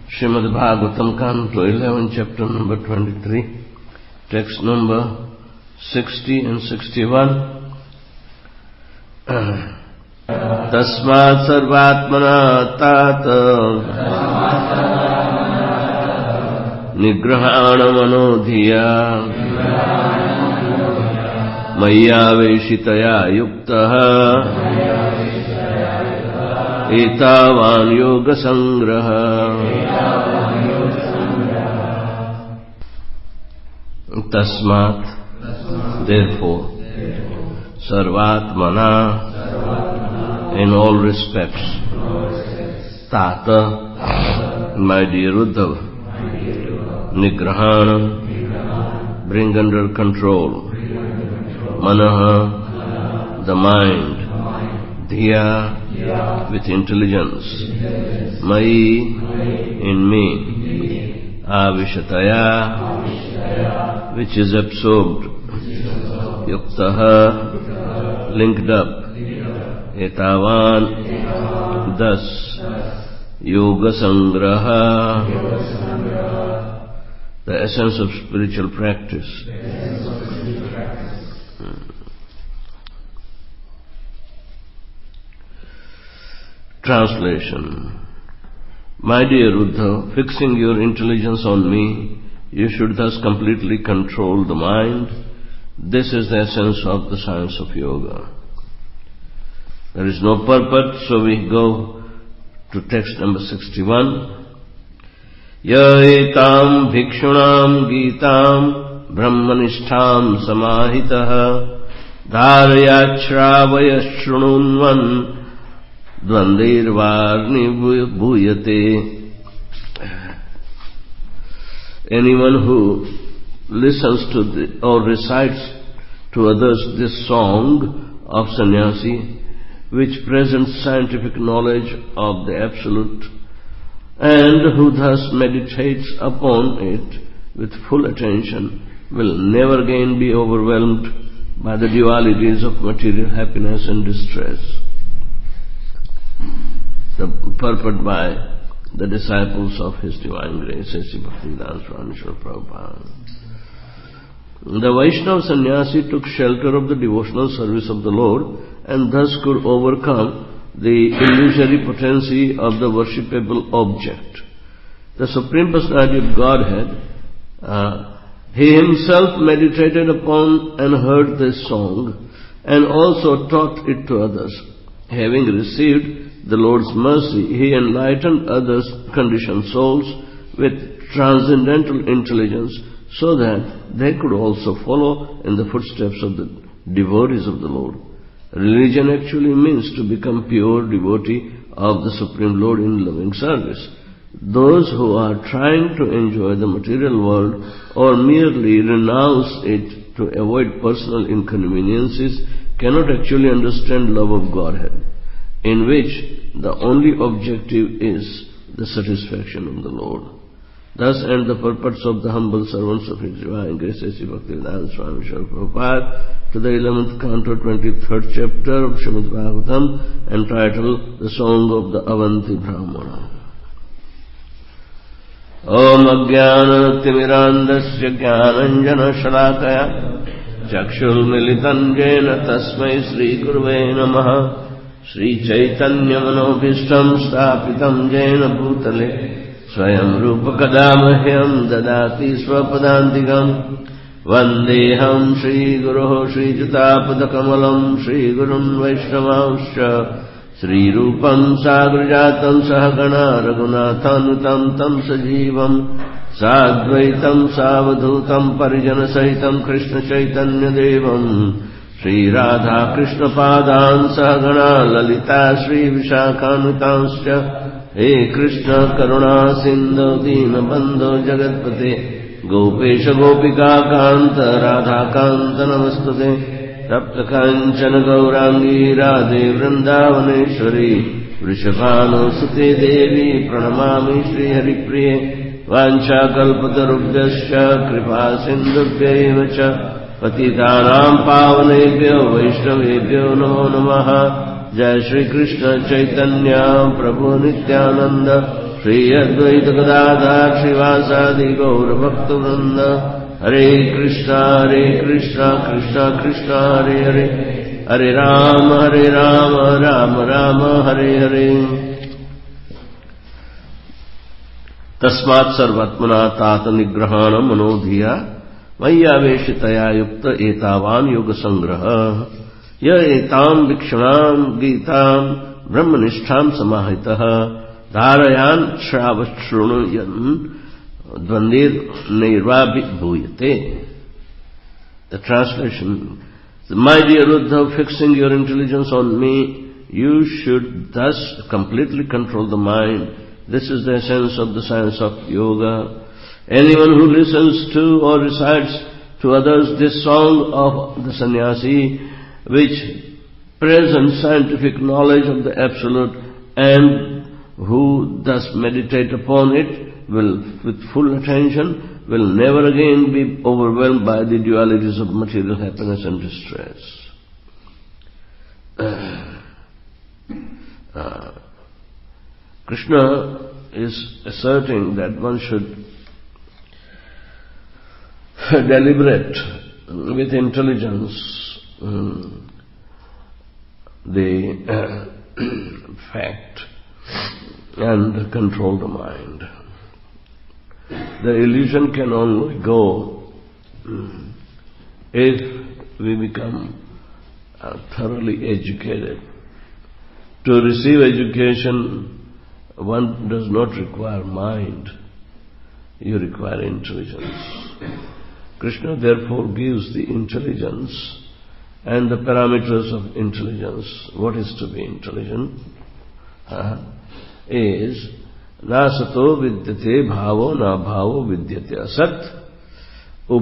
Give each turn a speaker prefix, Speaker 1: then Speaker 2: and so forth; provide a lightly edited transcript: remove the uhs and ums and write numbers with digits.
Speaker 1: Srimad Bhagavatam, Canto 11, Chapter number 23, text number 60 and 61. Tasmat sarvatmana tata nigrahana manodhiya maya veshitaya yuktaha etavan yoga sangraha. Tasmat, therefore, sarvatmana, in all respects, tata, my dear Uddhava, nigrahana, bring under control, manaha, the mind, dhiya, with intelligence, mai, in me, avishataya, which is absorbed, yuktaha, linked up, etavan, thus, yoga sangraha, the essence of spiritual practice. Translation. My dear Uddhava, fixing your intelligence on me, you should thus completely control the mind. This is the essence of the science of yoga. There is no purport, so we go to text number 61. Ya etam bhikshunam gitam brahmanishtham samahitaha dharayachravaya shrununvan dvandirvarni bhuyate. Anyone who listens to or recites to others this song of sannyasi, which presents scientific knowledge of the Absolute, and who thus meditates upon it with full attention, will never again be overwhelmed by the dualities of material happiness and distress. The purport by the disciples of His Divine Grace, A.C. Bhaktivedanta Swami Srila Prabhupada. The Vaishnava sannyasi took shelter of the devotional service of the Lord and thus could overcome the illusory potency of the worshipable object. The Supreme Personality of Godhead, He Himself meditated upon and heard this song and also taught it to others. Having received the Lord's mercy, He enlightened others' conditioned souls with transcendental intelligence so that they could also follow in the footsteps of the devotees of the Lord. Religion actually means to become pure devotee of the Supreme Lord in loving service. Those who are trying to enjoy the material world or merely renounce it to avoid personal inconveniences cannot actually understand love of Godhead, in which the only objective is the satisfaction of the Lord. Thus end the purports of the humble servants of His Divine Grace, A.C. Bhaktivedanta Swami Srila Prabhupada, to the 11th canto, 23rd chapter of Srimad Bhagavatam, entitled The Song of the Avanti Brahmana. Om Ajnana Timirandasya Jnananjana Shalakaya Chakshul Militan Jena Tasmai Sri Gurve Namaha Sri Chaitanya Manobhishtam Stapitam Jena Bhutale Swayam Rupa Kadamahyam Dadati Swapadantigam Vandeham Sri Guruho Sri Jatapadakkamalam Sri Gurun Vaishnavauscha Sri Rupam Sagrajatam Sahagana Raghunathanutam Tam Sajivam Sadvaitam Savadhutam Parijana Sahitam Krishna Chaitanya Devam Sri Radha Krishna Padan Sahagana Lalita Sri Vishakhanutanscha He Krishna Karuna Sindhu Dina Bandhu Jagatpate Gopesha Gopika Kanta Radha Kanta Namastute Tapta Kanchana Gaurangi Radhe Vrindavaneshwari Vrishabhanu Sute Devi Pranamami Sri Haripriye Vancha Kalpatarubhyascha Kripa Sindhubhya Cha Patitanam Pavanebhyo Vaishnavebhyo Namo Namaha Jai Shri Krishna Chaitanya Prabhu Nityananda Shri Advaita Gadadhar Srivasadi Gaura Bhaktivinoda Hare Krishna Krishna Krishna Hare Hare Hare Rama Rama Rama Hare Hare Tasmat Sarvatmana Tata Nigrahana Manodhiya Mayaveshitaya Yukta Etavan Yoga Sangraha Ya Etam Vikshanam Gitam Brahmanishtham Samahitaha Dharayan Shravashrunayan Dvandir Nirvabi Bhuyate. The translation: My dear Uddhav, fixing your intelligence on me, you should thus completely control the mind. This is the essence of the science of yoga. Anyone who listens to or recites to others this song of the sannyasi, which presents scientific knowledge of the Absolute, and who thus meditate upon it will, with full attention, will never again be overwhelmed by the dualities of material happiness and distress. Krishna is asserting that one should deliberate with intelligence the fact and control the mind. The illusion can only go if we become thoroughly educated. To receive education, one does not require mind, you require intelligence. Krishna therefore gives the intelligence and the parameters of intelligence. What is to be intelligent? Is na sato vidyate bhavo na bhavo vidyate asat